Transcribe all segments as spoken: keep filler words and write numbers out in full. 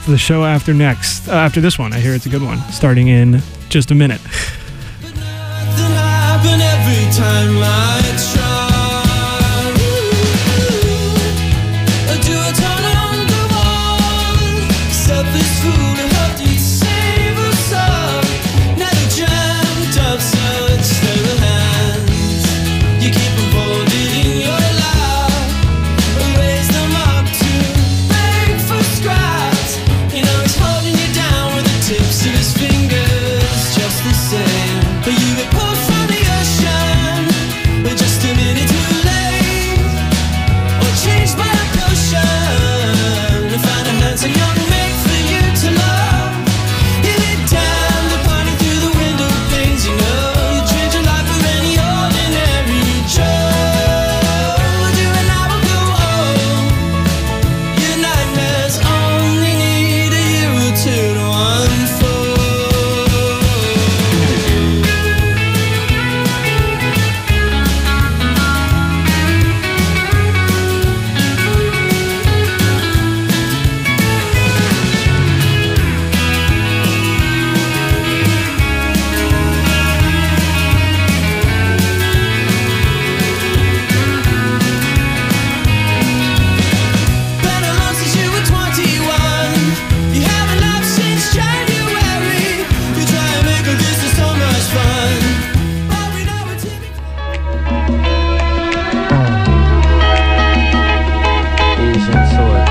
for the show after next. Uh, after this one, I hear it's a good one. Starting in just a minute. But nothing happened every time I try. I do a turn on the wall. Selfish fool to help you save us all. Now they jammed up such stable hands. You keep them folded in your lap. Raise them up to beg for scraps. You know he's holding you down with the tips of his fingers, just the same. But you get pulled from the ocean, but just a minute too late. Or changed by a potion to find a hand so young make for you to love. You get damned upon it through the window things you know. You trade your life for any ordinary Joe. Do an hour go home. Your nightmares only need a year or two to unfold. Been alone since you were twenty-one. You haven't laughed since January. You try and make a this is so much fun. But we know it's in Asian sword.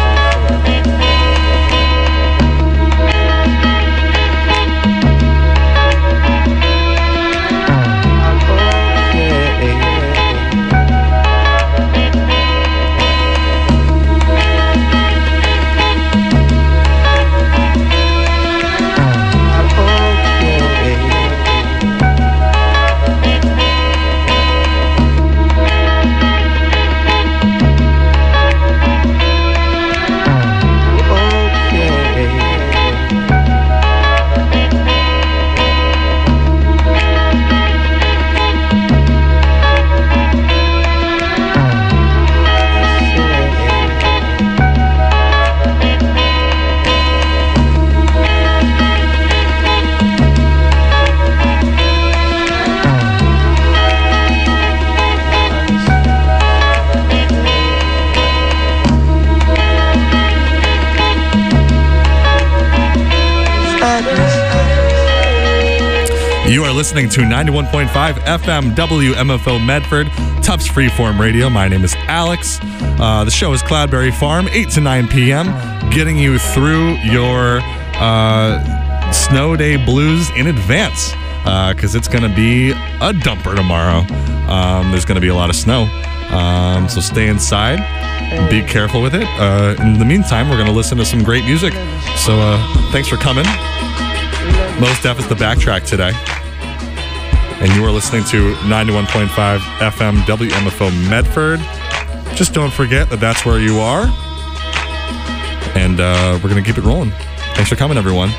You are listening to ninety-one point five F M W M F O Medford, Tufts Freeform Radio. My name is Alex. Uh, the show is Cloudberry Farm, eight to nine p.m., getting you through your uh, snow day blues in advance, because uh, it's going to be a dumper tomorrow. Um, there's going to be a lot of snow, um, so stay inside. Be careful with it. Uh, in the meantime, we're going to listen to some great music. So uh, thanks for coming. Mos Def is the backtrack today. And you are listening to ninety-one point five F M W M F O Medford. Just don't forget that that's where you are. And uh, we're going to keep it rolling. Thanks for coming, everyone.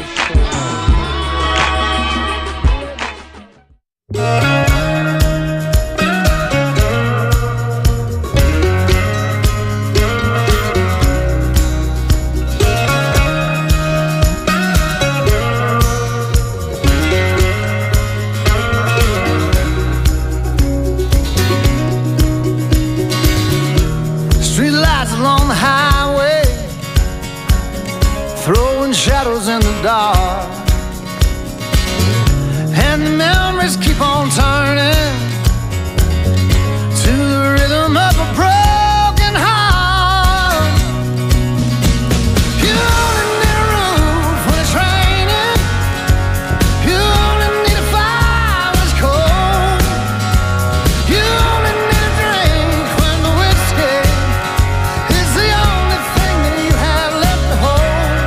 Streetlights along the highway, throwing shadows in the dark, and the memories keep on turning to the rhythm of a broken heart. You only need a roof when it's raining. You only need a fire when it's cold. You only need a drink when the whiskey is the only thing that you have left to hold.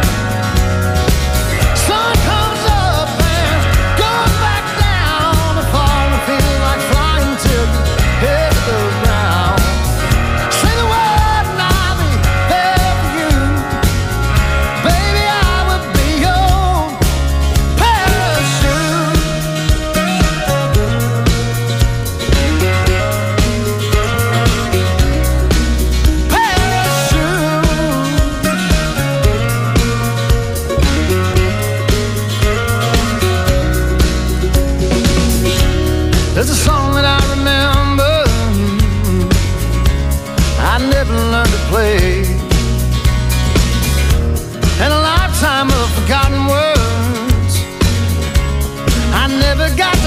Sun comes up and goes back down. The fall feels like flying.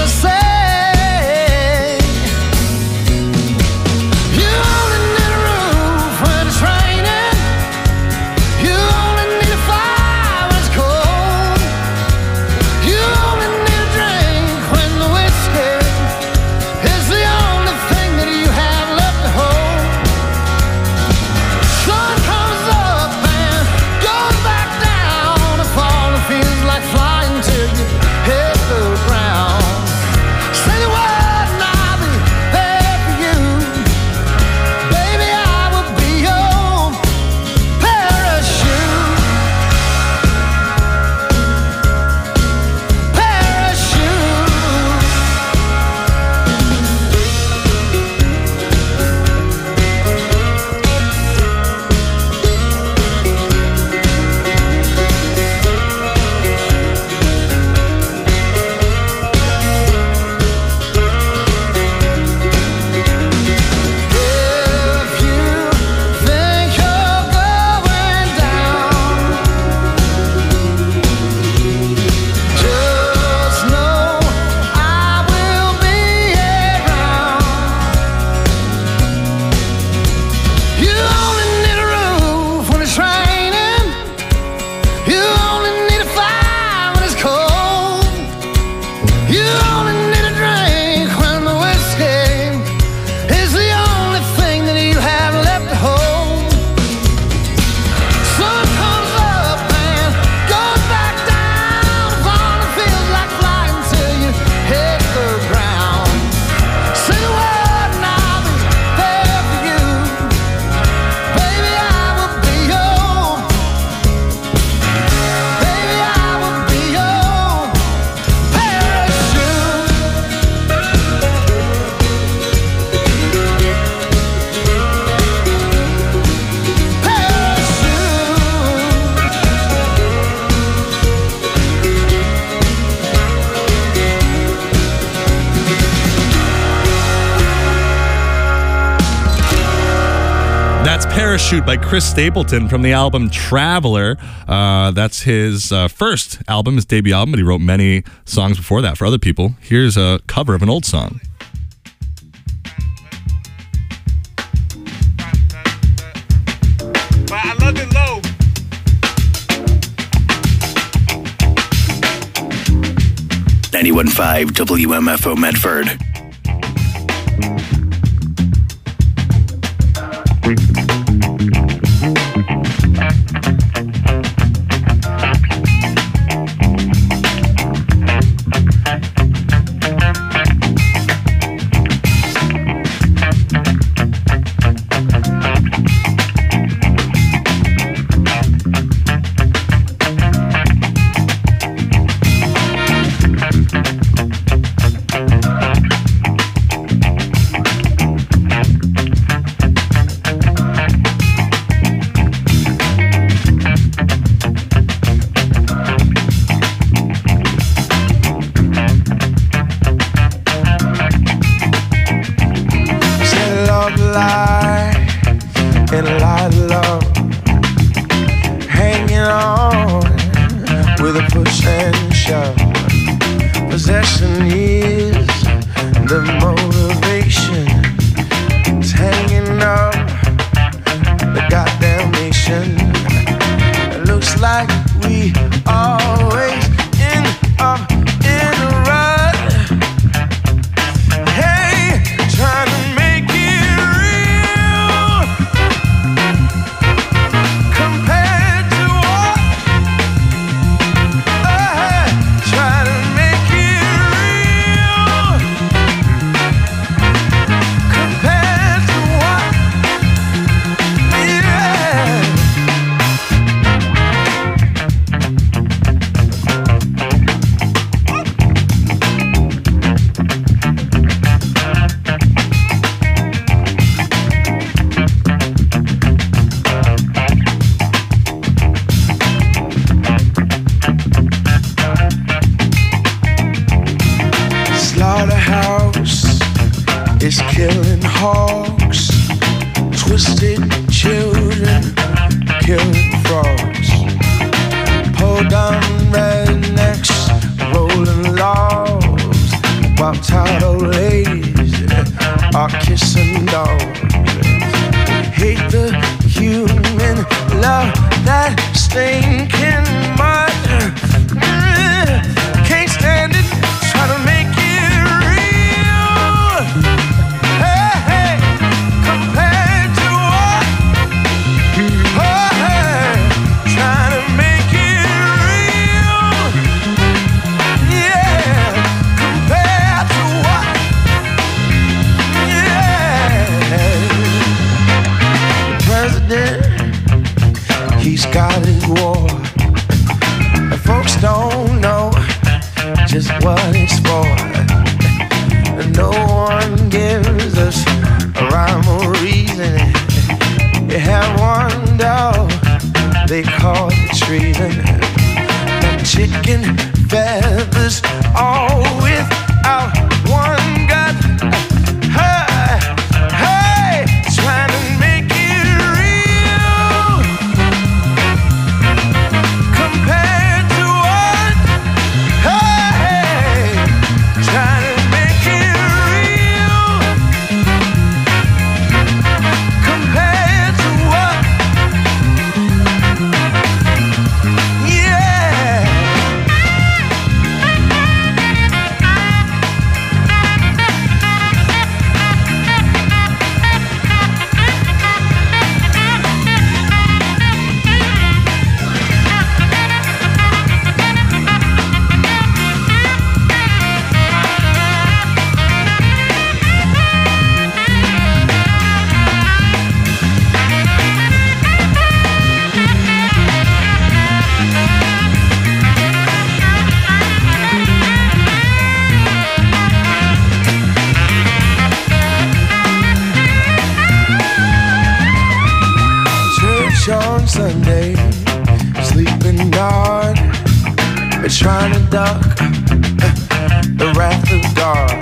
Parachute by Chris Stapleton from the album Traveler. Uh, that's his uh, first album, his debut album, but he wrote many songs before that for other people. Here's a cover of an old song. I love it low. ninety-one point five W M F O Medford. are kissing dogs. Hate the human love, that stinking mud. Can't stand it, try to make it real. Hey, hey, compared to what? Oh, hey, trying to make it real. Yeah, compared to what? Yeah. The president, he's got his war. And folks don't know just what it's for. And no one gives us a rhyme or reason. You have one dog, they call it treason. And chicken feathers all without one gut. Hey, hey, trying to make it real. Compared to what? Hey, trying to make it real. Compared to what? Yeah. Church on Sunday, sleeping dark, but trying to duck the wrath of God.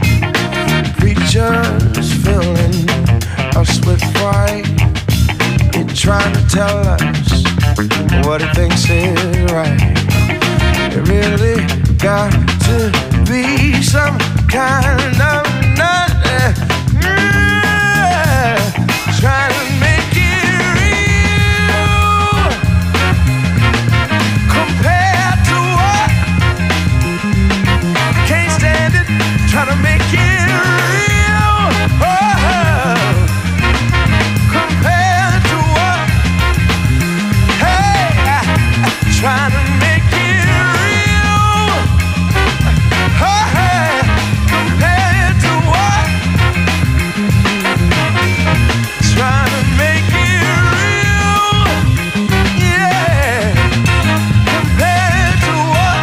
Preachers filling us with pride, he trying to tell us what he thinks is right. It really got to be some kind of nut. Yeah, trying to make it real. Compared to what? Can't stand it, trying to make it real. Oh, compared to what? Hey, trying to make it real. Oh, hey, compared to what? Trying to make it real. Yeah, compared to what?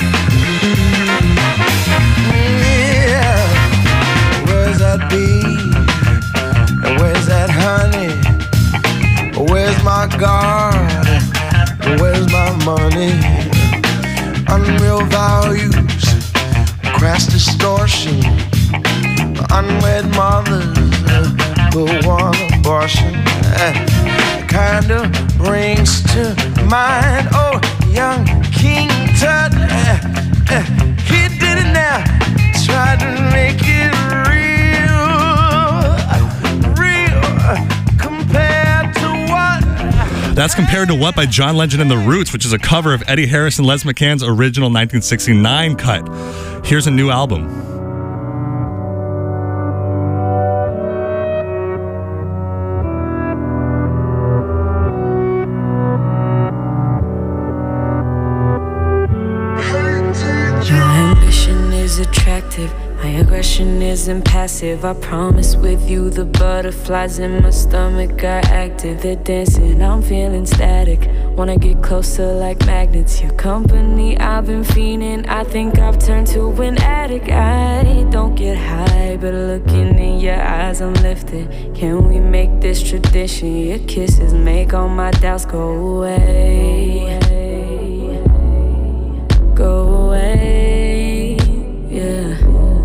Yeah, where's that bee? And where's that honey? Where's my God? Where's my money? Unreal values, crass distortion, unwed mothers who want abortion. Kind of brings to mind, oh, young King Tut. He did it now, tried to make it real, real, compared to what? That's Compared to What by John Legend and the Roots, which is a cover of Eddie Harris and Les McCann's original nineteen sixty-nine cut. Here's a new album. My ambition is attractive, my aggression isn't passive. I promise with you the butterflies in my stomach are active. They're dancing, I'm feeling static. Wanna get closer like magnets. Your company, I've been fiending. I think I've turned to an addict. I don't get high, but looking in your eyes I'm lifted. Can we make this tradition? Your kisses make all my doubts go away. Go away, yeah.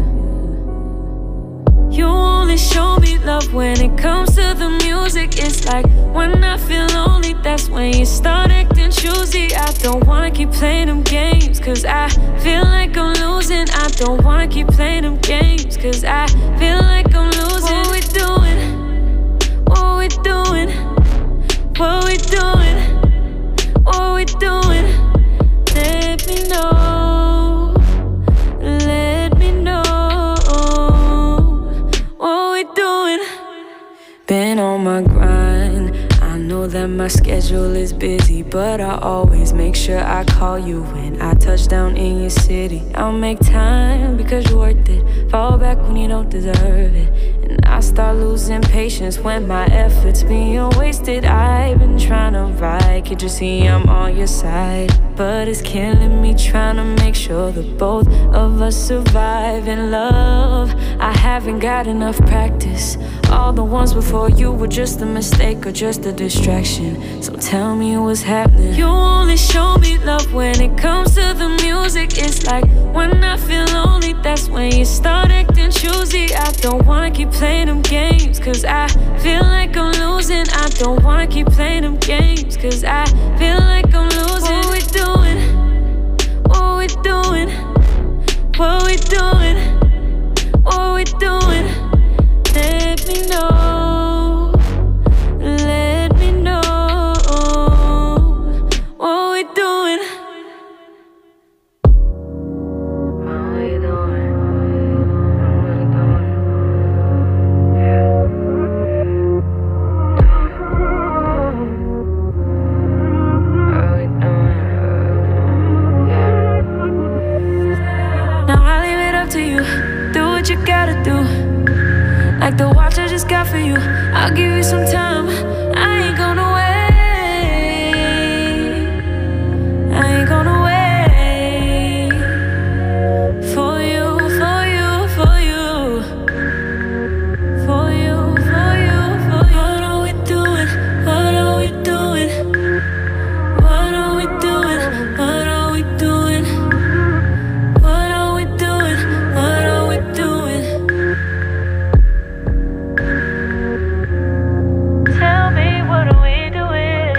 You only show me love when it comes to the music. It's like when I feel lonely, that's when you start acting choosy. I don't wanna keep playing them games, cause I feel like I'm losing. losing. I don't wanna keep playing them games, cause I feel like I'm losing. What we doing? What we doing? What we doing? What we doing? Let me know. Let me know. What we doing? Been on my grind. I know that my schedule is busy, but I always make sure I call you when I touch down in your city. I'll make time because you're worth it. Fall back when you don't deserve it. And I start losing patience when my efforts being wasted. I've been trying to ride, can't you see I'm on your side? But it's killing me trying to make sure that both of us survive in love. I haven't got enough practice. All the ones before you were just a mistake or just a distraction. So tell me what's happening. You only show me love when it comes to the music. It's like when I feel lonely, that's when you start acting choosy. I don't wanna keep playing them games, cause I feel like I'm losing. I don't wanna keep playing them games, cause I feel like I'm losing. What we doing? What we doing? What we doing? What we doing? Let me know. Let me know. What we doing? What we doing? What we doing? Yeah. What we doing? Yeah. Now I leave it up to you. Do what you gotta do. Like the watch I just got for you. I'll give you some time. I ain't gonna wait. I ain't gonna wait for you, for you, for you, for you, for you, for you. What are we doing? What are we doing? What are we doing? What are we doing? What are we doing? What are we doing? Tell me, what are we doing?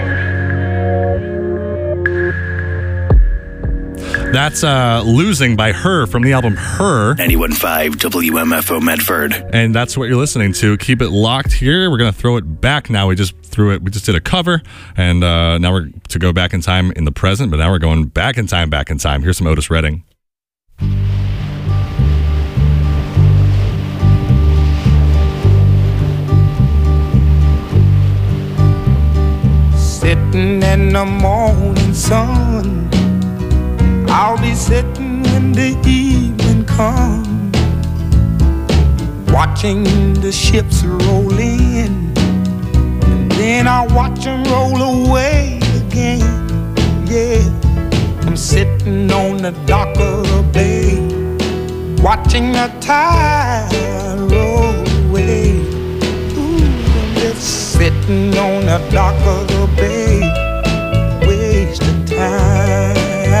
That's uh, Losing by Her from the album Her. ninety-one point five W M F O Medford. And that's what you're listening to. Keep it locked here. We're going to throw it back now. We just threw it. We just did a cover. And uh, now we're to go back in time in the present. But now we're going back in time, back in time. Here's some Otis Redding. Sitting in the morning sun, I'll be sitting when the evening comes, watching the ships roll in, and then I'll watch them roll away again. Yeah, I'm sitting on the dock of the bay, watching the tide roll away. Ooh, I'm just sitting on the dock of the bay, wasting time.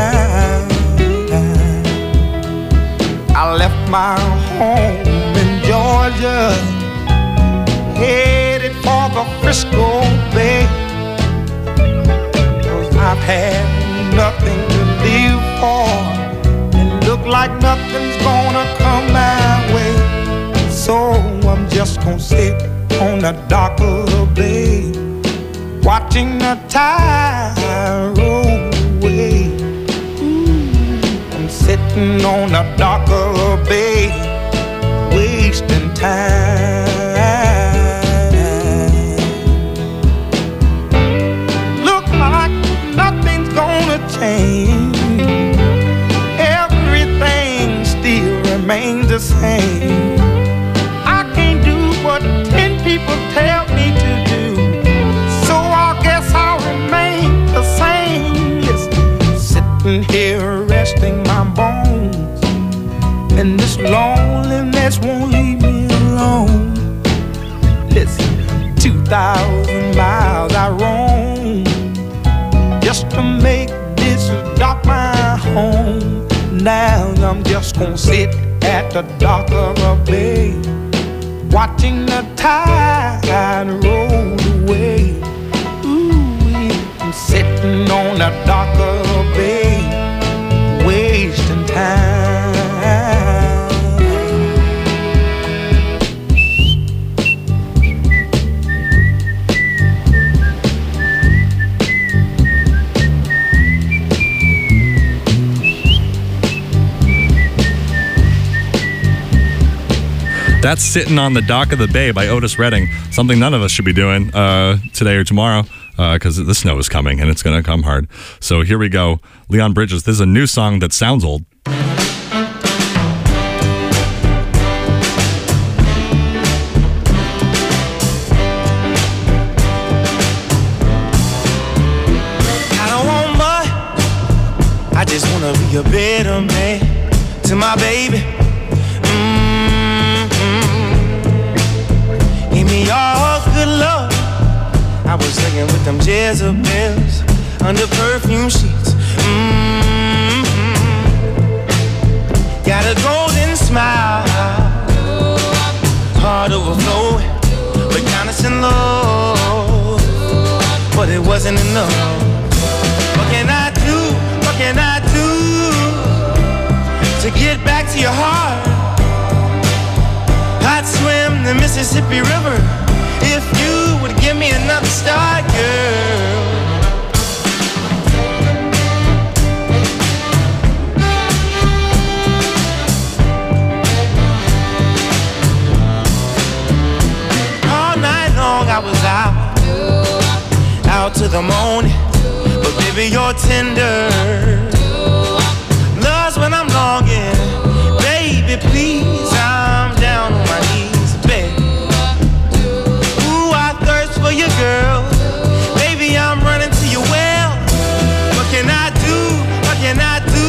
I left my home in Georgia, headed for the Frisco Bay, 'cause I've had nothing to live for, and look like nothing's gonna come my way. So I'm just gonna sit on the dock of the bay, watching the tide roll away. Ooh, I'm sitting on the dock of the bay, wasting time. Look like nothing's gonna change, everything still remains the same. I can't do what ten people tell me to do, so I guess I'll remain the same. Listen, sitting here resting my bones, and this loneliness won't leave me alone. Listen, two thousand miles I roam just to make this dock my home. Now I'm just gonna sit at the dock of a bay, watching the tide roll away. Ooh, I'm sitting on the dock of a bay, wasting time. That's Sitting on the Dock of the Bay by Otis Redding. Something none of us should be doing uh, today or tomorrow because uh, the snow is coming and it's going to come hard. So here we go. Leon Bridges. This is a new song that sounds old. I don't want much. I just wanna be a better man to my baby. All good love. I was laying with them Jezebels under perfume sheets. Mm-hmm. Got a golden smile, heart overflowing, but kindness and love. But it wasn't enough. What can I do? What can I do to get back to your heart? I'd swim the Mississippi River if you would give me another start, girl. All night long I was out, out to the morning, but baby you're tender. Love's when I'm longing, baby please, I'm down on my knees, baby. Ooh, I thirst for you, girl. Baby, I'm running to your well. What can I do? What can I do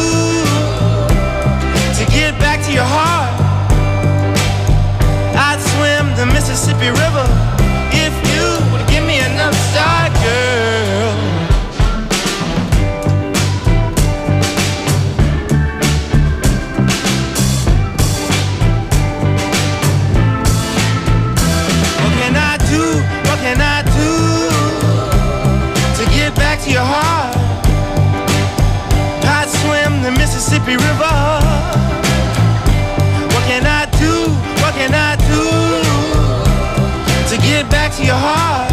to get back to your heart? I'd swim the Mississippi River if you would give me another start, girl. What can I do to get back to your heart? I'd swim the Mississippi River. What can I do? What can I do to get back to your heart?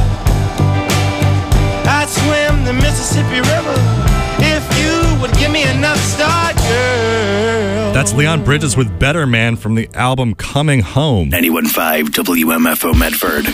I'd swim the Mississippi River if you would give me another start, girl. That's Leon Bridges with Better Man from the album Coming Home. ninety-one point five W M F O Medford.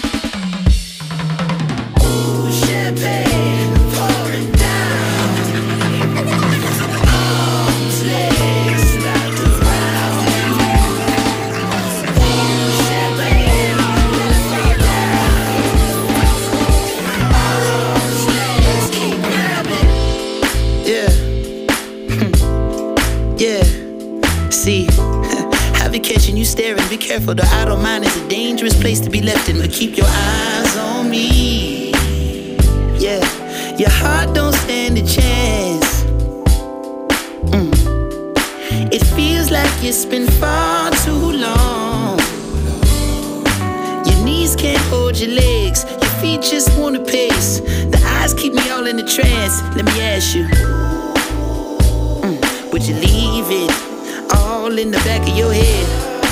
Be careful, the idle mind is a dangerous place to be left in, but keep your eyes on me. Yeah, your heart don't stand a chance. Mm. It feels like it's been far too long. Your knees can't hold your legs, your feet just wanna pace. The eyes keep me all in a trance. Let me ask you, mm, would you leave it all in the back of your head?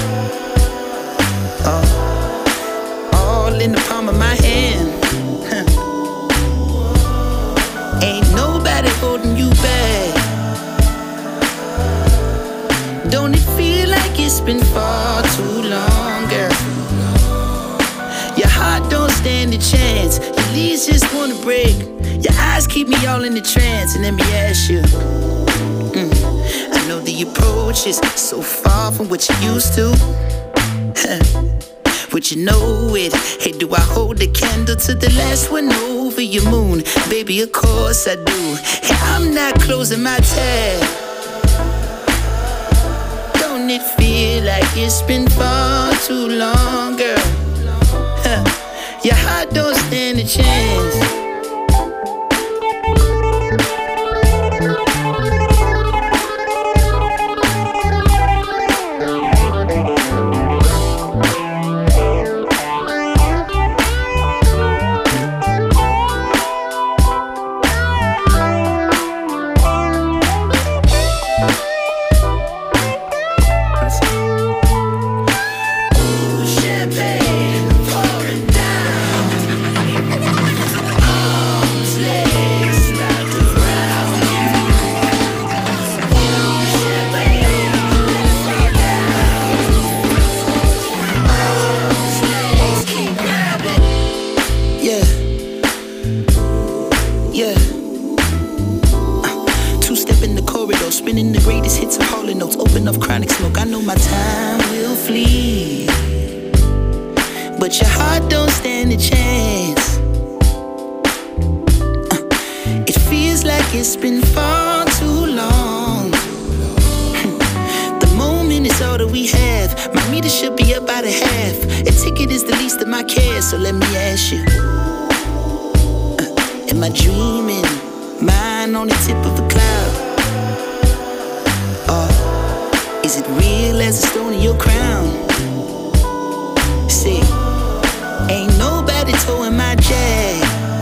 Uh, all in the palm of my hand. Huh. Ain't nobody holding you back. Don't it feel like it's been far too long, girl? Your heart don't stand a chance. Your leaves just wanna break. Your eyes keep me all in the trance. And let me ask you, mm, I know the approach is so far from what you used to. Would you know it? Hey, do I hold the candle to the last one over your moon? Baby, of course I do. Hey, I'm not closing my tab. Don't it feel like it's been far too long, girl? Huh. Your heart don't stand a chance. Champagne pouring down. corridor, spinning the greatest hits of Hall and Notes. Open up chronic smoke, I know my time will flee, but your heart don't stand a chance. uh, It feels like it's been far too long. The moment is all that we have. My meter should be up by the half. A ticket is the least of my cares, so let me ask you, uh, am I dreaming? Mine on the tip of a cloud? Or is it real as a stone in your crown? See, ain't nobody towing my jag.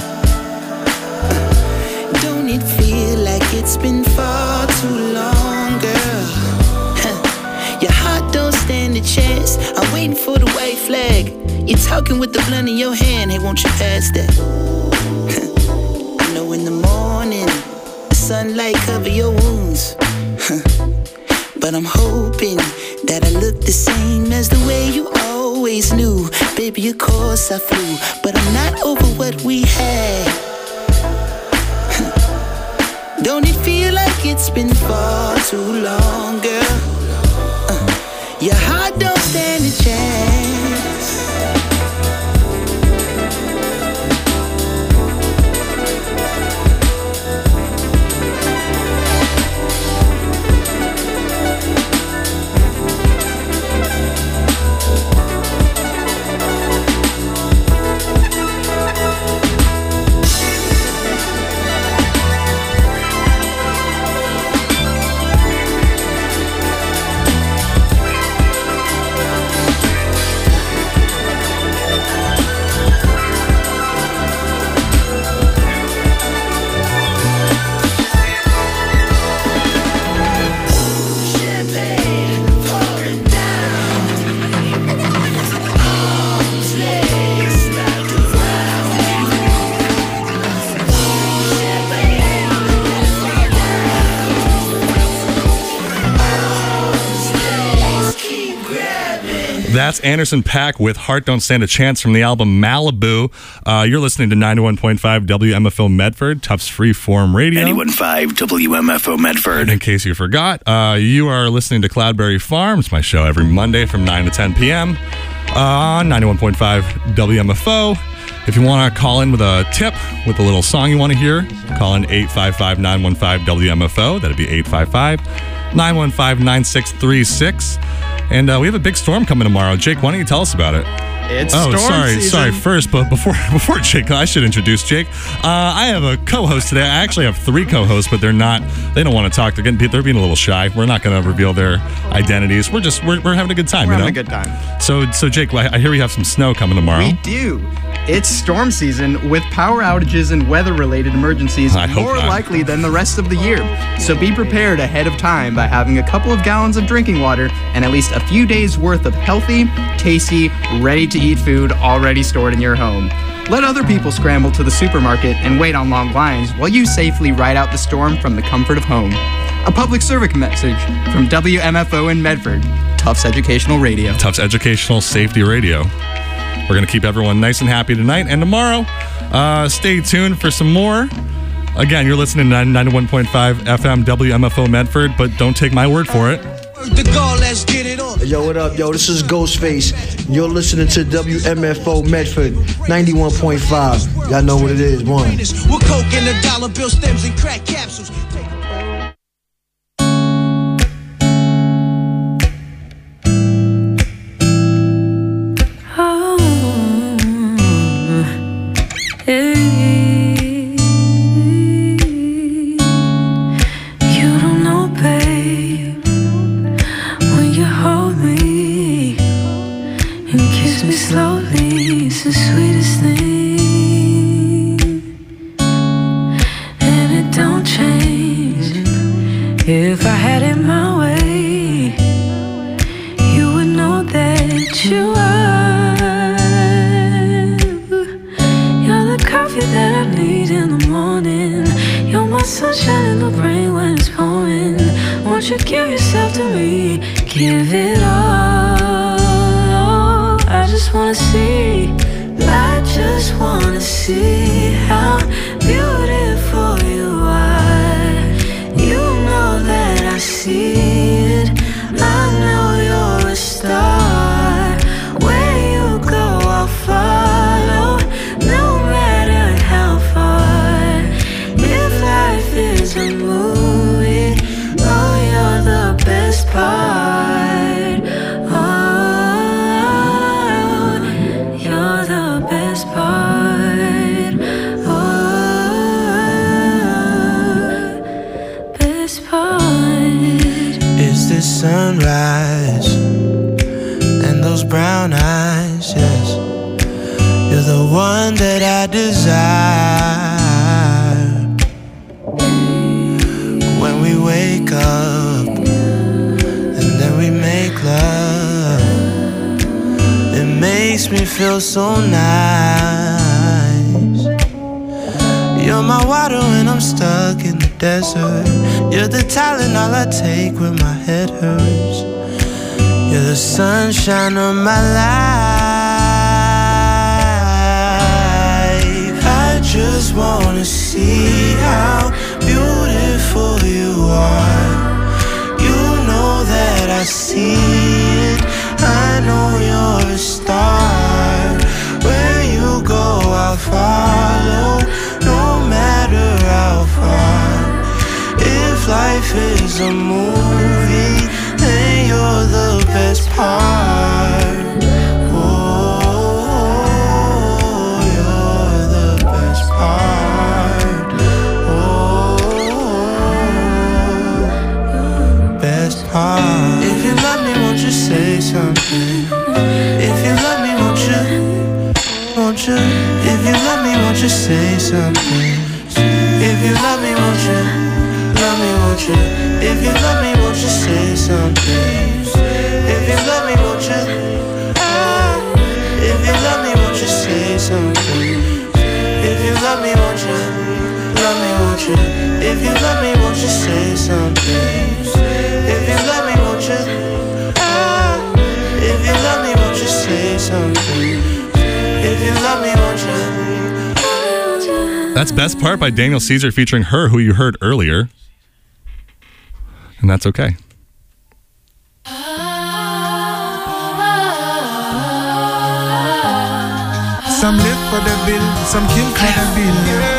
uh, Don't it feel like it's been far too long, girl? Huh. Your heart don't stand a chance. I'm waiting for the white flag. You're talking with the blunt in your hand. Hey, won't you pass that? I know in the morning the sunlight cover your wounds, but I'm hoping that I look the same as the way you always knew. Baby, of course I flew, but I'm not over what we had. Don't it feel like it's been far too long, girl? uh, Your heart don't stand a chance. That's Anderson .Paak with Heart Don't Stand a Chance from the album Malibu. Uh, you're listening to ninety-one point five W M F O Medford, Tufts Freeform Radio. ninety-one point five W M F O Medford. And in case you forgot, uh, you are listening to Cloudberry Farm. It's my show every Monday from nine to ten p.m. Uh, on ninety-one point five W M F O. If you want to call in with a tip, with a little song you want to hear, call in eight five five, nine one five, W M F O. That'd be eight five five, nine one five, nine six three six. And uh, we have a big storm coming tomorrow. Jake, why don't you tell us about it? It's oh, storm sorry, season. sorry. First, but before before Jake, I should introduce Jake. Uh, I have a co-host today. I actually have three co-hosts, but they're not. They don't want to talk. They're getting. They're being a little shy. We're not going to reveal their identities. We're just. We're, we're having a good time. We're you know? having a good time. So so Jake, I hear we have some snow coming tomorrow. We do. It's storm season with power outages and weather-related emergencies I hope more not. likely than the rest of the year. So be prepared ahead of time by having a couple of gallons of drinking water and at least a few days worth of healthy, tasty, ready-to-eat food already stored in your home. Let other people scramble to the supermarket and wait on long lines while you safely ride out the storm from the comfort of home. A public service message from W M F O in Medford, Tufts Educational Radio. Tufts Educational Safety Radio. We're going to keep everyone nice and happy tonight and tomorrow. Uh, stay tuned for some more. Again, you're listening to ninety-one point five F M W M F O Medford, but don't take my word for it. The goal, let's get it on. Yo, what up, yo? This is Ghostface. You're listening to W M F O Medford, ninety-one point five. Y'all know what it is, one. With coke and the dollar bill stems and crack capsules. If I had it my way, you would know that you are. You're the coffee that I need in the morning. You're my sunshine in the rain when it's pouring. Won't you give yourself to me? Give it all. I just wanna see. I just wanna see how beautiful you are. You know that see it. I know you're a star. Where you go, I'll follow, no matter how far. If life is a movie, oh, you're the best part. Oh, you're the best part. Oh, best part. It's the sunrise and those brown eyes, yes. You're the one that I desire. When we wake up and then we make love, it makes me feel so nice. You're my water when I'm stuck in the desert. You're the talent all I take when my head hurts. You're the sunshine of my life. I just wanna see how beautiful you are. You know that I see it. I know you're a star. Where you go, I'll follow, no matter how far. If life is a movie, then you're the best part. Oh, you're the best part. Oh, best part. If you love me, won't you say something? If you love me, won't you? Won't you? If you love me, won't you say something? If you love me, won't you? Love me, won't you? If you love me, won't you say something? If you love me, won't you? Ah, if you love me, won't you say something? If you love me, won't you? Love me, won't you? If you love me, won't you say something? If you love me, won't you? Ah, if you love me, won't you say something? If you love me, won't you? That's Best Part by Daniel Caesar featuring Her, who you heard earlier. And that's okay. Some live for the bill, some kill for the bill.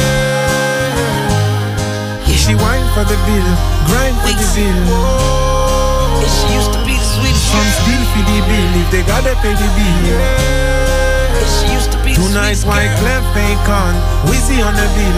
Yeah. She whine for the bill, grind for the bill. Yeah, she used to be the sweetest. Some steal for the bill if they gotta pay the bill. Yeah, she used to be the Tonight's sweetest. white clef ain't con, Wizzy on the bill.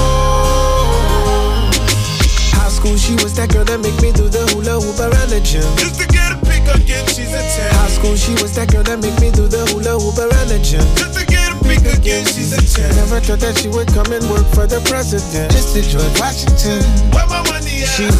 High school, she was that girl that make me do the hula hoop around the gym. Just to get a pick again, she's a ten. High school, she was that girl that make me do the hula hoop around the gym. Just to get a pick again, she's a ten. Never thought that she would come and work for the president. Just to George Washington. Where my money at? She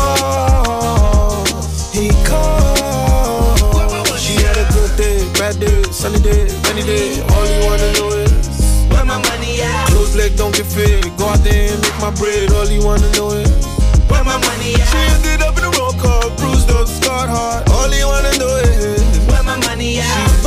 ball, he called. She had a good day, bad day, sunny day, rainy day. All you wanna know is Where my money at? close leg don't get fit. Go out there and make my bread. All you wanna know is Where my money at? she ended up in a roll call, bruised up, scarred heart. All you wanna know is Where my money at? she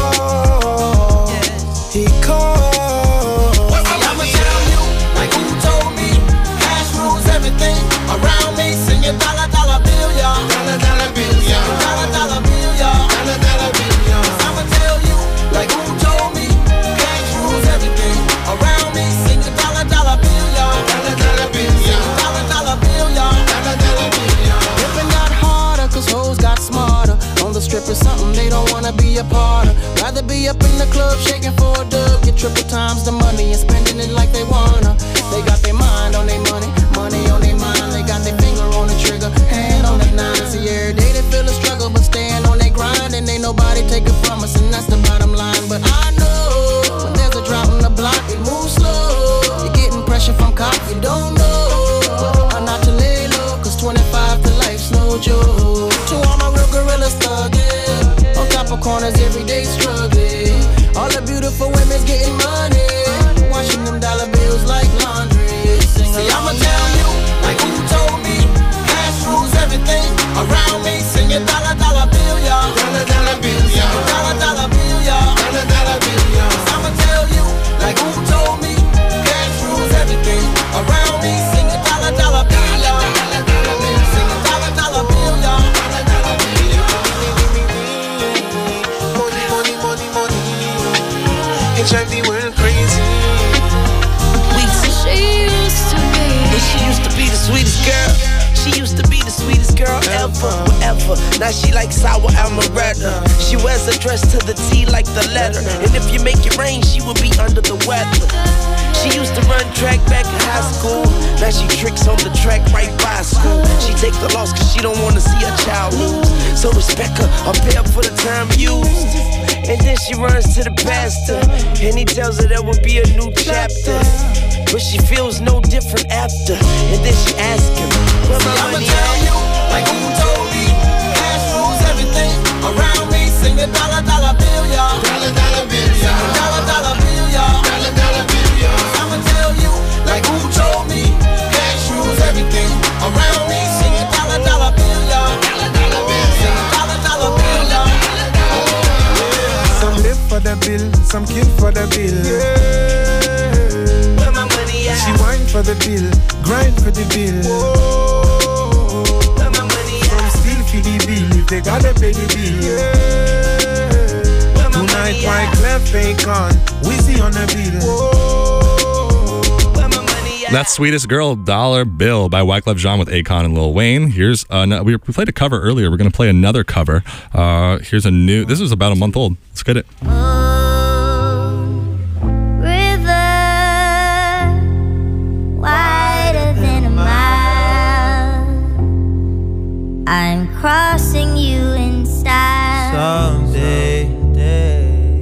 ball, Yeah. he called. I'ma tell you, like who told me, cash rules everything around me. Sing your dollar dollar bill, y'all. Dollar, dollar bill, y'all. Dollar dollar bill, y'all. Dollar, dollar bill, y'all. I'ma tell you, like who told me, cash rules everything around me. Sing your dollar dollar bill, y'all. Dollar, dollar bill, y'all. Dollar dollar bill, y'all. Dollar, dollar bill, y'all. Living got harder, cause hoes got smarter. On the strip is something they don't wanna be a part of. Rather be up in the club shaking for a dub. Get triple times the money and spending it like they wanna. They got their mind on their money, money on their mind. They got their finger on the trigger, hand on the nine. See, every day they feel a struggle, but staying on their grind. And ain't nobody take it from us, and that's the bottom line. But I know when there's a drought on the block, it moves slow. You're getting pressure from cops, you don't know. I'm not to lay low, cause twenty-five to life's no joke. To all my real gorillas thugging, on top of corners every day struggling. All the beautiful women's getting money, washing them dollar bills like laundry. Sing See, I'ma tell you, like who told me, cash rules everything around me. Sing your dollar dollar bill, y'all. Dollar, dollar bill, y'all. Dollar dollar bill, y'all. Dollar, dollar bill, y'all. I'ma tell you, like who told me, cash rules everything around me. Sing your dollar dollar bill, y'all. Sing your dollar dollar bill. sweetest girl ever, ever. Now she like sour amaretto. She wears a dress to the T like the letter. And if you make it rain, she will be under the weather. She used to run track back in high school. Now she tricks on the track right by school. She take the loss cause she don't wanna see her child lose. So respect her, or pay up for the time used. And then she runs to the pastor, and he tells her there will be a new chapter. But she feels no different after. And then she asks him, where my I'ma money tell at? you, like who told me, cash rules everything around me. Sing a dollar, dollar bill, y'all. Dollar, dollar bill, y'all. Dollar, dollar bill, y'all. Dollar, dollar bill, y'all. I'ma tell you, like who told me, cash rules everything around me. Sing a dollar, dollar bill, y'all. Dollar, dollar bill, y'all. Dollar, dollar bill, y'all. Some live for the bill, some kill for the bill. Where my money at? She whine for the bill, grind for the bill. Where my money at? Some steal for the bill, if they gotta pay the bill. Where my Tonight money my at? clef ain't gone, Wizzy on the bill. Where my money at? That's Sweetest Girl, Dollar Bill by Wyclef Jean with Akon and Lil Wayne. Here's uh, we played a cover earlier. We're going to play another cover. Uh, here's a new, this is about a month old. Let's get it. I'm crossing you in style. Someday, day,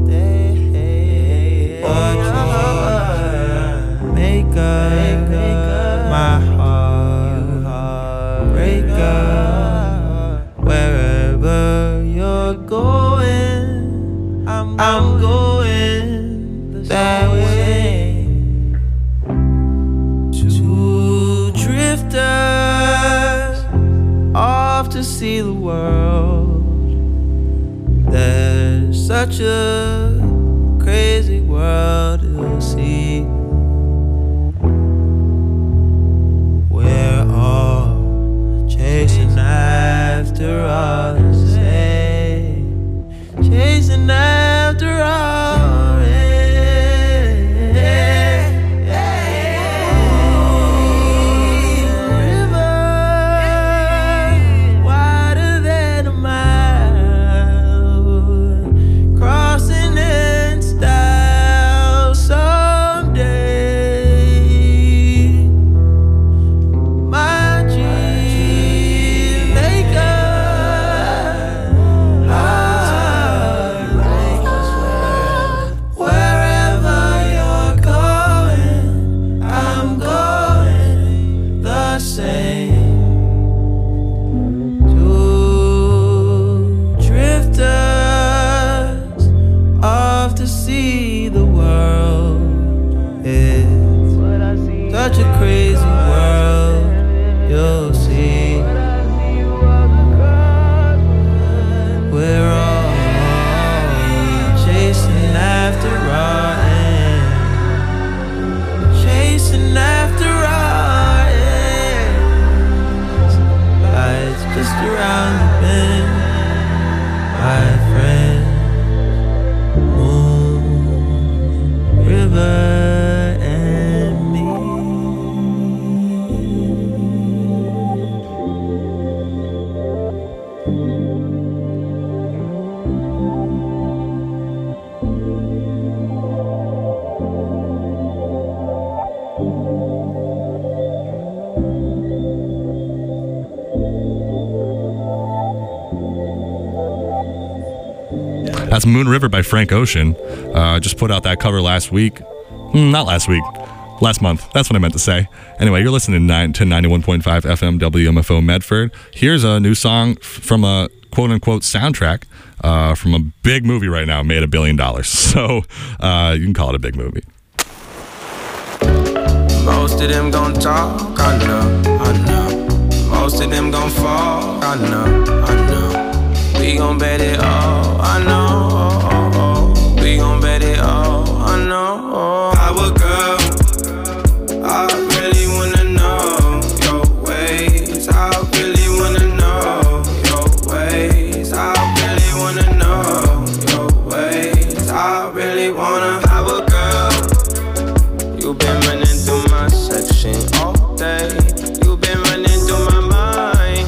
day, but you make up my heart, break up wherever you're going. I'm, I'm going that way. Two drifters off to see the world. There's such a crazy world to see. We're all chasing after all the same, chasing after all. Such a crazy world, you'll see. We're all chasing after our end, chasing after our ends. Lights just around the bend, my friend. Moon, river. That's Moon River by Frank Ocean. Uh, just put out that cover last week. Mm, not last week. Last month. That's what I meant to say. Anyway, you're listening to ninety-one point five F M W M F O Medford. Here's a new song from a quote-unquote soundtrack uh, from a big movie right now, made a billion dollars. So uh, you can call it a big movie. Most of them gon' talk, I know, I know. Most of them gon' fall, I know, I know. We gon' bet it all, I know. We gon' bet it all, I know. Power girl, I really wanna know your ways. I really wanna know your ways. I really wanna know your ways. I really wanna. Power girl, you been running through my section all day. You been running through my mind.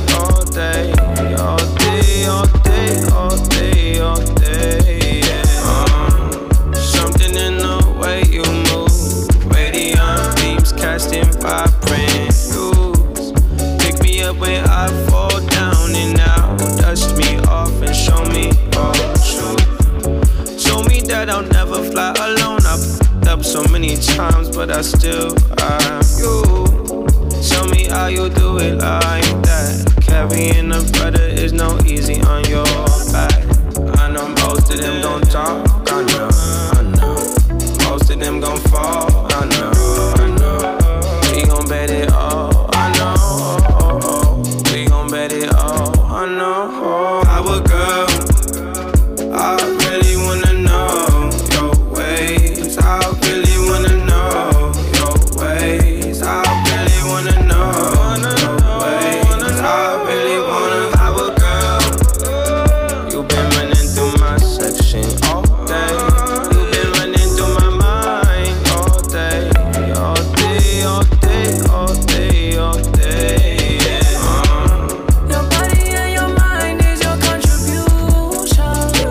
up when I fall down, and now dust me off and show me all the truth. Show me that I'll never fly alone. I've f***ed up so many times, but I still am you. Show me how you do it like that. Carrying a brother is no easy on your back. I know most of them gon' talk, I know, I know. Most of them gon' fall, I know, I know. We gon' bet it all, I know. We gon' bet it all, I know. Our girl, I really wanna know your ways. I really wanna know your ways. I really wanna know your ways. I really wanna have a girl. You been running through my section all day. You been running through my mind all day, all day, all day, all day, all day. Yeah. Uh. Your body and your mind is your contribution.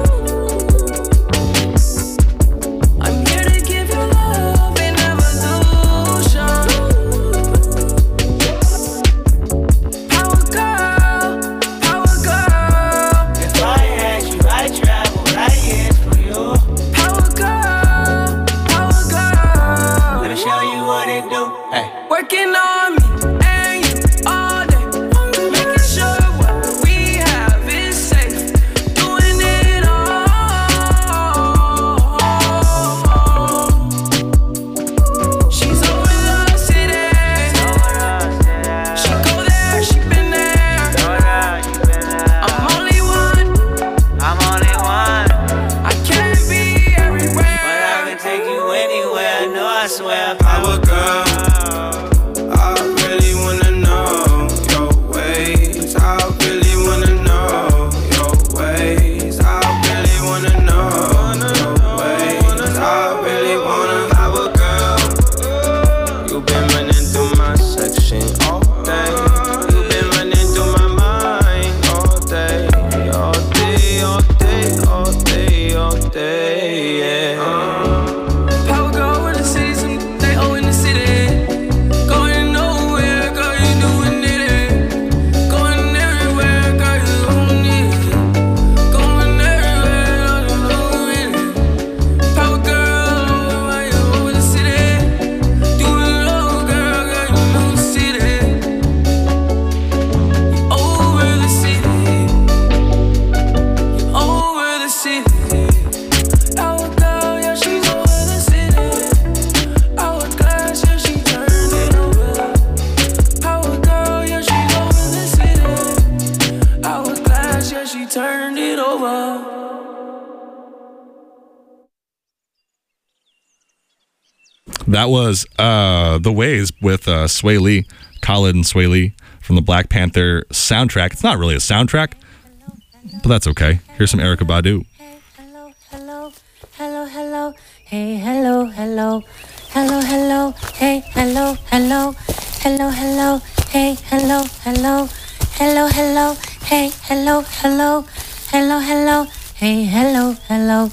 I'm here to give you love and evolution. Power girl, power girl. If I had you, I'd travel right here for you. Power girl, power girl. Let me show you what it do. Hey. Working on me and you all day. Making sure what we have is safe. Doing it all. She's over the city. She go there, she been there. I'm only one, I'm only one, I can't be everywhere. but I can take you anywhere. No, I swear. Our girl, I really wanna know your ways. I really wanna know your ways. I really wanna know your ways. I really wanna have a girl. You been running through my section all day. You been running through my mind all day, all day, all day, all day, all day. Yeah. Uh. Power girl in the season, they all in the city. Going nowhere, girl, you doing it. Going everywhere, girl, you doing it. Going everywhere, girl, you doing it. Power girl, why you over the city? Doing it all, girl, girl, you know the city. You over the city. You over the city. Our girl, yeah, she's over the city. Our glass, yeah, she turned it over. Our girl, yeah, she's over the city. Our glass, yeah, she turned it over. That was uh, The Ways with uh, Sway Lee, Khalid and Sway Lee from the Black Panther soundtrack. It's not really a soundtrack, but that's okay. Here's some Erykah Badu. Hello, hello, hello, hello, hey, hello, hello, hello, hello, hey, hello, hello, hello, hello, hey, hello, hello, hello, hello, hey, hello, hello, hello, hello, hey, hello, hello.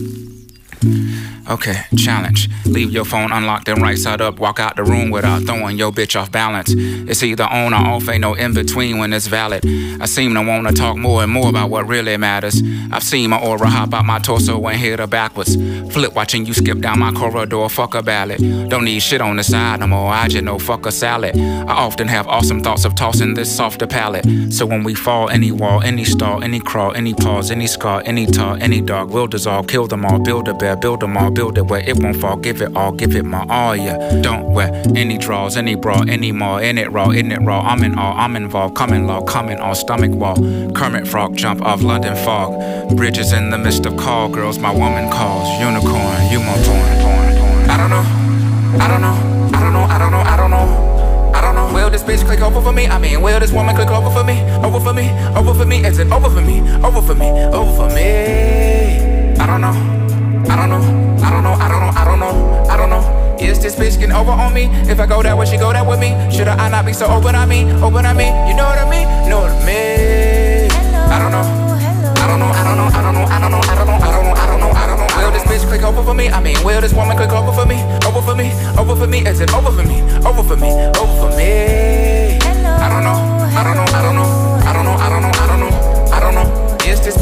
Okay, challenge. Leave your phone unlocked and right side up. Walk out the room without throwing your bitch off balance. It's either on or off, ain't no in between when it's valid. I seem to wanna talk more and more about what really matters. I've seen my aura hop out my torso and hit her backwards. Flip watching you skip down my corridor, fuck a ballad. Don't need shit on the side no more, I just know fuck a salad. I often have awesome thoughts of tossing this softer palate. So when we fall, any wall, any stall, any crawl, any pause, any scar, any tar, any dog will dissolve, kill them all, build a bear, build them all, build it where it won't fall, give it all, give it my all, yeah. Don't wear any draws, any bra, any more, in it raw, in it raw, I'm in all, I'm involved, coming law, coming on stomach wall. Kermit Frog jump off London fog, bridges in the midst of call girls, my woman calls, unicorn, you my porn, porn, porn. I don't know, I don't know, I don't know, I don't know, I don't know, I don't know. Will this bitch click over for me? I mean, will this woman click over for me? Over for me, over for me, is it over for me? Over for me, over for me? I don't know. I don't know, I don't know, I don't know, I don't know, I don't know. Is this bitch getting over on me? If I go that way, she go that with me. Should I not be so open on me? Open on me, you know what I mean? Know what I mean? I don't know, I don't know, I don't know, I don't know, I don't know, I don't know, I don't know, I don't know, I don't know. Will this bitch click over for me? I mean, will this woman click over for me? Over for me, over for me, is it over for me? Over for me, over for me? I don't know, I don't know.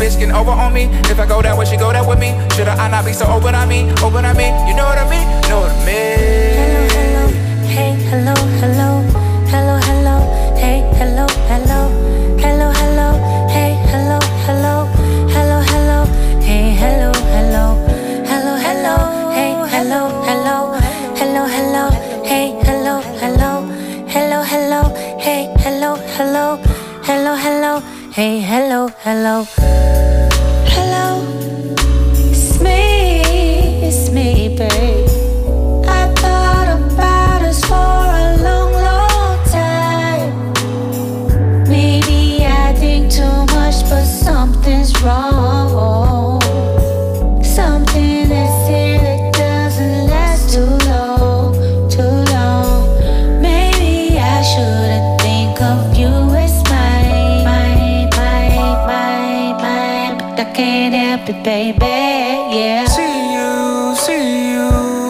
bitch getting over on me. If I go that way, she go that with me. Should I not be so open on me? Open on me, you know what I mean? You know what I mean? Hello, hello, hello, hello, hey, hello, hello, hello, hello, hey, hello, hello, hello, hello, hey, hello, hello, hello, hello, hey, hello, hello, hello, hello, hey, hello, hello, hello, hello, hey, hello, hello, hello, hello, hey, hello, hello, hello, it's me, it's me, babe. I thought about us for a long, long time. Maybe I think too much, but something's wrong. Something is here that doesn't last too long, too long. Maybe I shouldn't think of you as mine, mine, mine, mine, mine. But I can't help it, baby, yeah. See you, see you.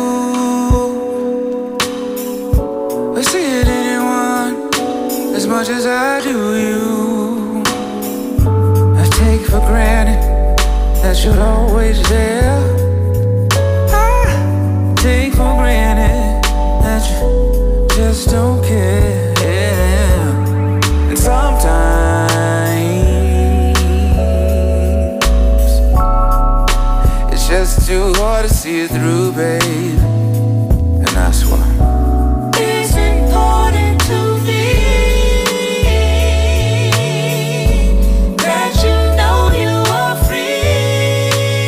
I see it in anyone as much as I do you. I take for granted that you're always there. I take for granted that you just don't care. And sometimes it's just too hard to see it through, babe. And that's why It's important to me that you know you are free.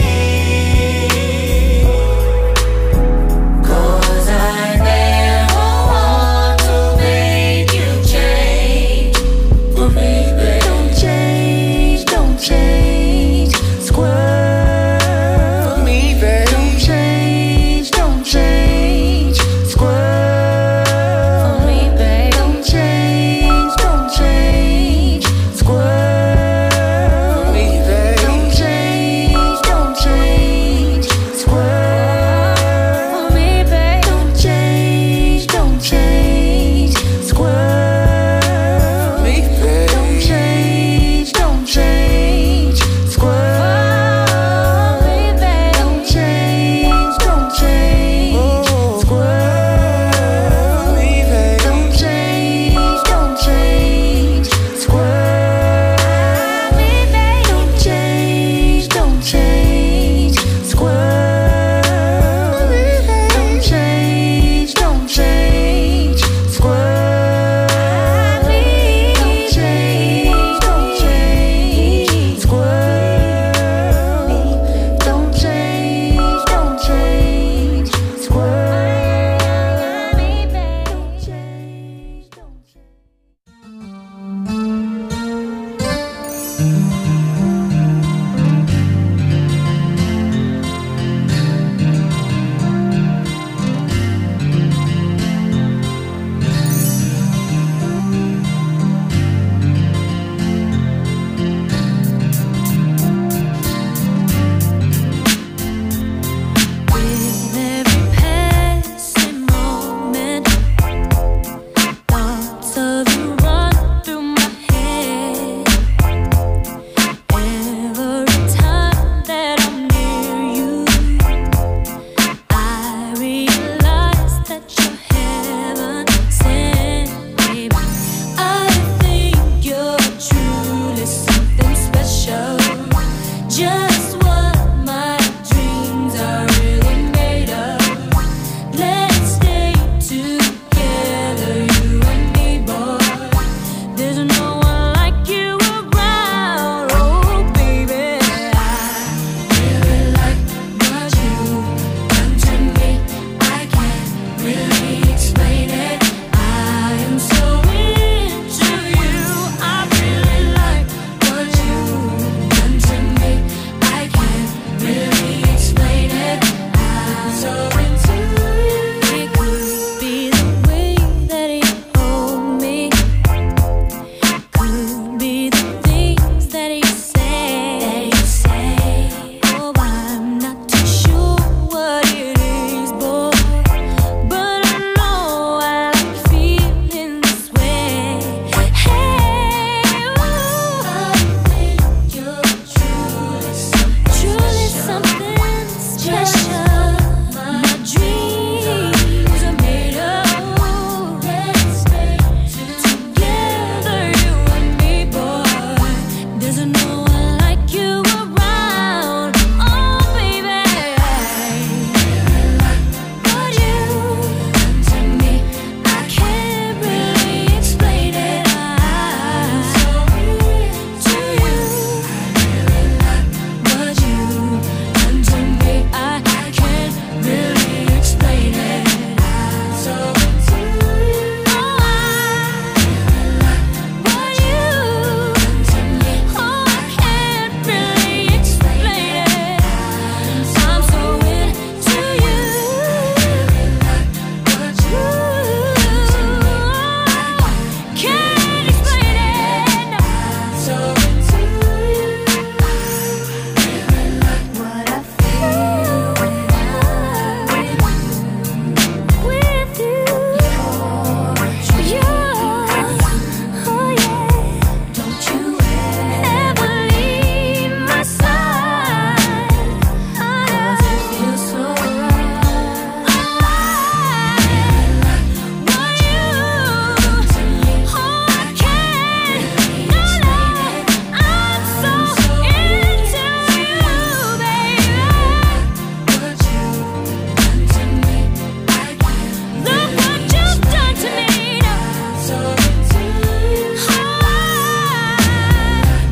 'Cause I never want to make you change. But baby, don't change, don't change. Squirrel, for me, babe. don't change.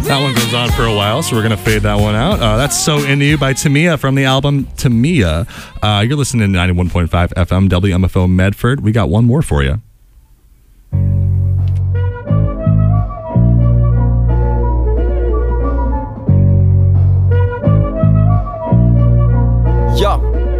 That one goes on for a while, so we're going to fade that one out. Uh, that's So Into You by Tamia from the album Tamia. Uh, you're listening to ninety-one point five F M W M F O Medford. We got one more for you. Yo.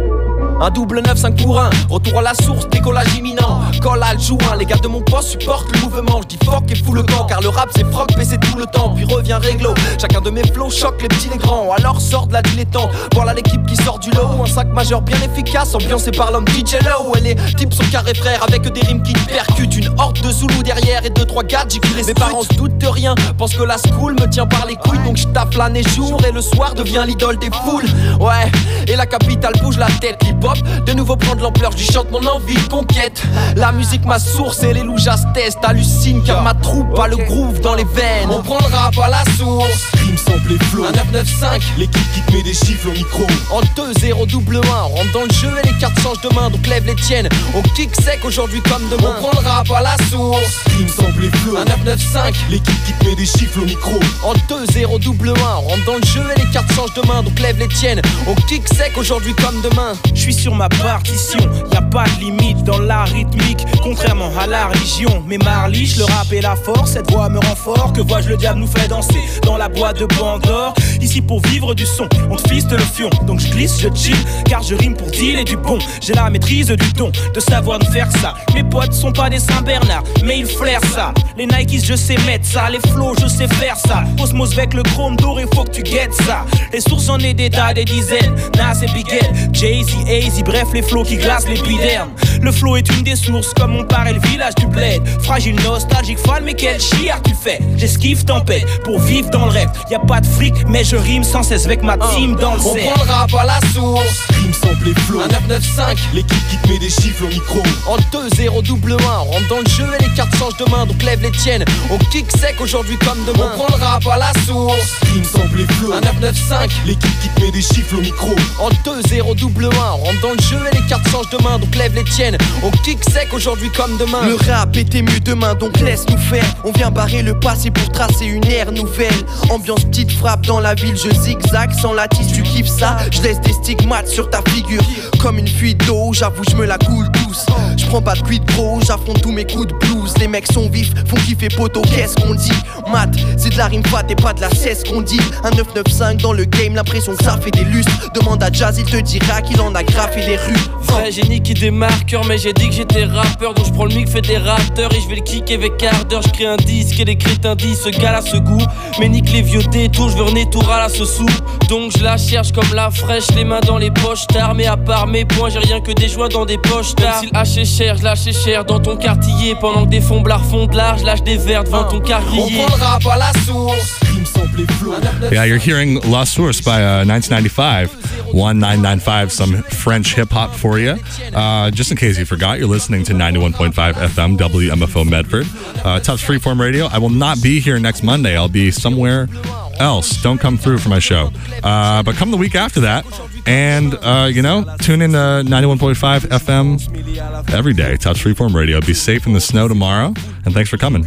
Un double neuf cinq pour un, retour à la source, décollage imminent. Colle à le joint, les gars de mon poste supportent le mouvement. Je dis fuck et fous le camp, car le rap c'est froc, baisser tout le temps. Puis revient réglo, chacun de mes flows choque les petits les grands. Alors sort de la dilettante, voilà l'équipe qui sort du lot. Un sac majeur bien efficace, ambiancé par l'homme D J Low. Et les types sont carrés frères, avec des rimes qui percutent. Une horde de Zoulous derrière et deux trois gadgets qui les. Mes parents se doutent de rien, pensent que la school me tient par les couilles. Donc je tape l'année jour et le soir devient l'idole des foules. Ouais, et la capitale bouge la tête, hip-hop de nouveau prendre l'ampleur, je chante mon envie de conquête. La musique ma source et les loujas testent. Hallucine car ma troupe a le groove dans les veines. On prend le rap à la source. Rime sample et flow. Un neuf neuf cinq. L'équipe qui te met des chiffres au micro. En deux zéro double un. On rentre dans le jeu et les cartes changent de main. Donc lève les tiennes. On kick sec aujourd'hui comme demain. On prend le rap à la source. Rime sample et flow. Un neuf neuf cinq. L'équipe qui te met des chiffres au micro. En deux zéro double un. On rentre dans le jeu et les cartes changent de main. Donc lève les tiennes. On kick sec aujourd'hui comme demain. Je suis sur ma partition, y a pas de limite dans la rythmique, contrairement à la religion. Mais Marliche, le rap et la force, cette voix me rend fort. Que vois-je, le diable nous fait danser dans la boîte de Bangor. Ici pour vivre du son, on te fiste le fion. Donc je glisse, je chill, car je rime pour deal et du bon. J'ai la maîtrise du don, de savoir nous faire ça. Mes potes sont pas des Saint-Bernard, mais ils flairent ça. Les Nikes, je sais mettre ça, les flows, je sais faire ça. Osmose avec le chrome doré, faut que tu guettes ça. Les sources, j'en ai des tas, des dizaines. Nas et Bigel, Jay-Z, A Z, bref les flots qui glacent les bidermes. Le flow est une des sources comme mon père et le village du bled. Fragile, nostalgique, fan, mais quel chiard tu fais. J'esquive tempête pour vivre dans le rêve. Y'a pas de fric, mais je rime sans cesse avec ma team dans le On cerf. prend le rap à la source. Rime sample et flow. Un neuf neuf cinq. L'équipe qui te met des chiffres au micro. En deux zéro double un. On rentre dans le jeu et les cartes changent de main. Donc lève les tiennes. On kick sec aujourd'hui comme demain. On prend le rap à la source. Rime sample et flow. Un neuf neuf cinq. L'équipe qui te met des chiffres au micro. En deux zéro double un. On rentre dans le jeu et les cartes changent de main. Donc lève les tiennes. On kick sec aujourd'hui comme demain. Le rap était mieux demain, donc laisse-nous faire. On vient barrer le passé pour tracer une ère nouvelle. Ambiance petite frappe dans la ville, je zigzag sans la tisse, tu kiffes ça. Je laisse des stigmates sur ta figure. Comme une fuite d'eau, j'avoue je me la coule douce. Je prends pas de quid pro, j'affronte tous mes coups de blues. Les mecs sont vifs, font kiffer poteau, qu'est-ce qu'on dit? Mat, c'est de la rime fat et pas de la cesse qu'on dit. Un neuf neuf cinq dans le game, l'impression que ça fait des lustres. Demande à Jazz, il te dira qu'il en a graffé les rues. Ouais, j'ai niqué des marqueurs, mais j'ai dit que j'étais rappeur. Donc je prends le mic, fais des rapteurs et je vais le kicker avec ardeur. Je crée un disque et les crétins disent ce gars-là ce goût. Mais nique les vieux détours, je veux renaître tout à ce sou. Donc je la cherche comme la fraîche, les mains dans les poches tard. Mais à part mes points, j'ai rien que des joints dans des poches tard. Même si le H est cher, je lâche cher dans ton quartier. Pendant que des fomblards font de l'art, je lâche des verres devant ton carrier. On prend le rap à la source. Rime sample et flow. Yeah, you're hearing La Source by uh, nineteen ninety-five. nineteen ninety-five, some French hip hop for you. Uh, just in case you forgot, you're listening to ninety-one point five F M W M F O Medford. Uh, Tufts Freeform Radio. I will not be here next Monday. I'll be somewhere else. Don't come through for my show. Uh, but come the week after that. And, uh, you know, tune in to ninety-one point five F M every day. Tufts Freeform Radio. Be safe in the snow tomorrow. And thanks for coming.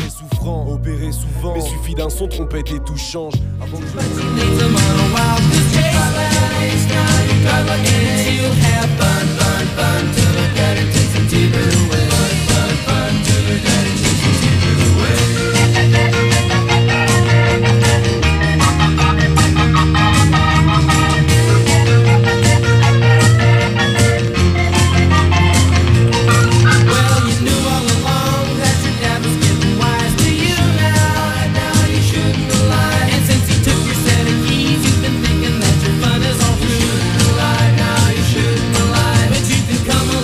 Opéré souvent, mais suffit d'un son trompette et tout change. Avant que Come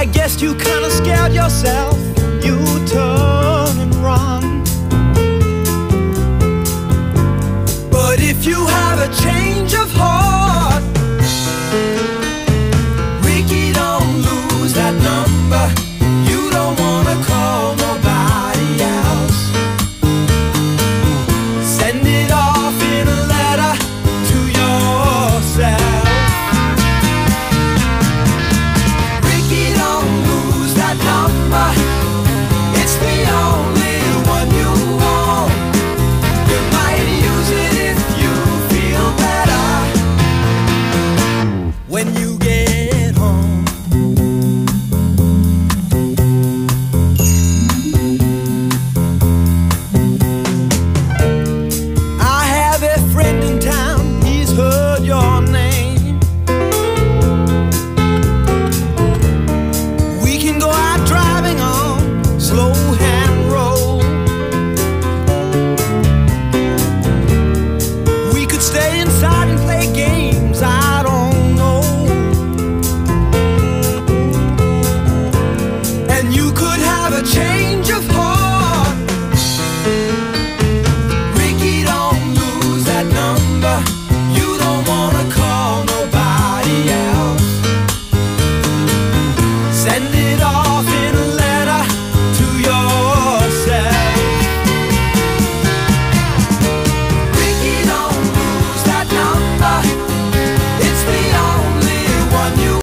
I guess you kinda scared yourself. You turn and run. But if you have a change